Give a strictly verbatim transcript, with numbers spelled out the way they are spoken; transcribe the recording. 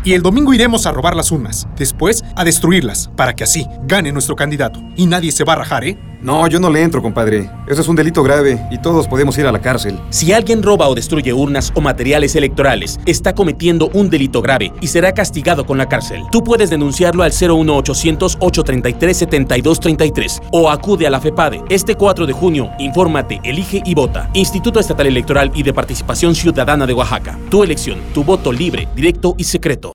Y el domingo iremos a robar las urnas, después a destruirlas, para que así gane nuestro candidato. Y nadie se va a rajar, ¿eh? No, yo no le entro, compadre. Eso es un delito grave y todos podemos ir a la cárcel. Si alguien roba o destruye urnas o materiales electorales, está cometiendo un delito grave y será castigado con la cárcel. Tú puedes denunciarlo al cero uno ochocientos, ochocientos treinta y tres, setenta y dos treinta y tres o acude a la FEPADE. Este cuatro de junio, infórmate, elige y vota. Instituto Estatal Electoral y de Participación Ciudadana de Oaxaca. Tu elección, tu voto libre, directo y secreto.